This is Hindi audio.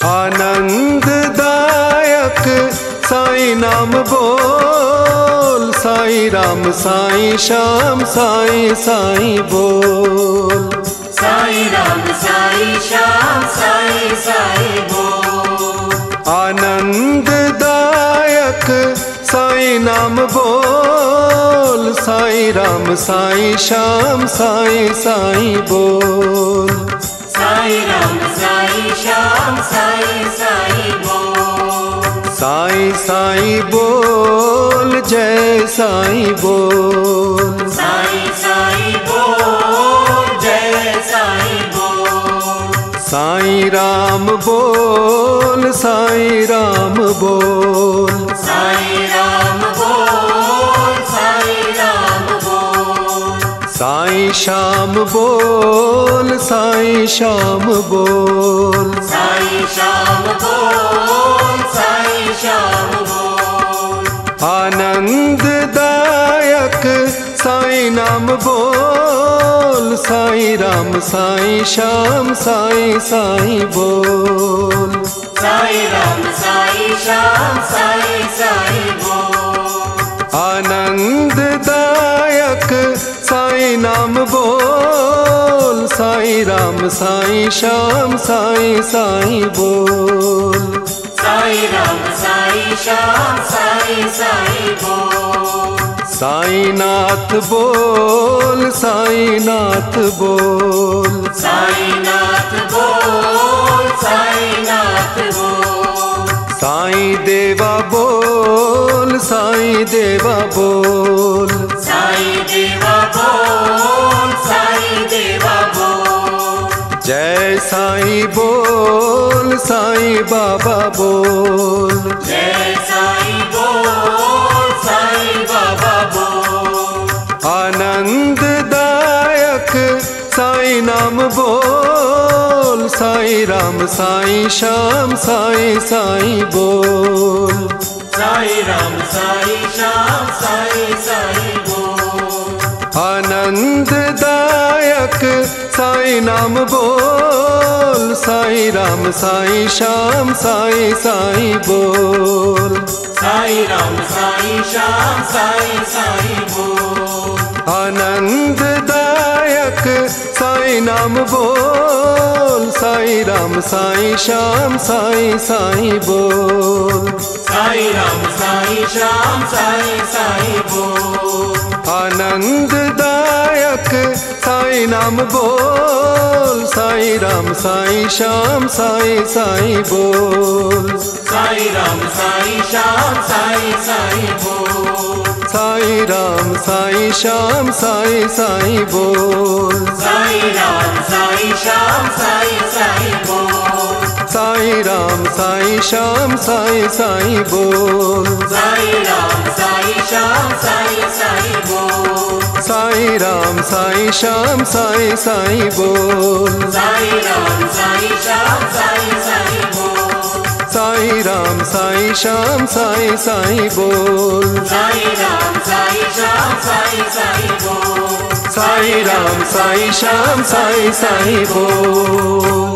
आनंददायक साईं नाम बोल, साईं राम साईं श्याम साईं साईं बोल। साईं राम साईं श्याम साईं साईं बोल। आनंददायक साईं नाम बोल, साईं राम साईं श्याम साईं साईं बोल। साईं राम साईं श्याम साईं साईं बोल। साईं साईं बोल, जय साईं बोल। साईं साईं बोल, जय साईं बोल। साईं राम बोल, साईं राम बोल। साईं राम बोल, साईं राम बोल। साईं श्याम बोल, साईं श्याम बोल। साईं श्याम बोल, साईं श्याम बोल। आनंददायक साईं नाम बोल, साईं राम साईं श्याम साईं साईं बोल। साईं राम साईं श्याम साईं साईं बोल। आनंददायक साईं नाम बोल, साईं राम साईं श्याम साईं साईं बोल। साईं राम साईं श्याम साईं साईं बोल। साईं नाथ बोल, साईं नाथ बोल। साईं नाथ बोल, साईं नाथ बोल। साईं देवा बोल, साईं देवा बोल। साईं देवा बोल, साईं देवा बोल। जय साईं बोल, साईं बाबा बोल। जय साईं बोल, साईं बाबा बोल। आनंददायक साईं नाम बोल, साईं राम साईं श्याम साईं साईं बोल। साईं राम साईं श्याम साईं साईं बोल। आनंददायक साईं नाम बोल, साईं राम साईं श्याम साईं साईं बोल। साईं राम साईं श्याम साईं साईं बोल। आनंददायक साईं नाम बोल, साईं राम साईं श्याम साईं साईं बोल। साईं राम साईं श्याम साईं साईं बोल। आनंददायक साईं नाम बोल, साईं राम साईं श्याम साईं साईं बोल। साईं राम साईं श्याम साईं साईं बोल। साईं राम साईं श्याम साईं साईं बोल। साईं राम साईं श्याम साईं साईं बोल। साईं राम साईं श्याम साईं साईं बोल। साईं राम साईं श्याम साईं साईं बोल। साईं राम साईं श्याम साईं साईं बोल। साईं राम साईं श्याम साईं साईं बोल। साईं राम साईं श्याम साईं साईं बोल। साईं राम साईं श्याम साईं साईं बोल। साईं राम साईं श्याम साईं साईं बोल।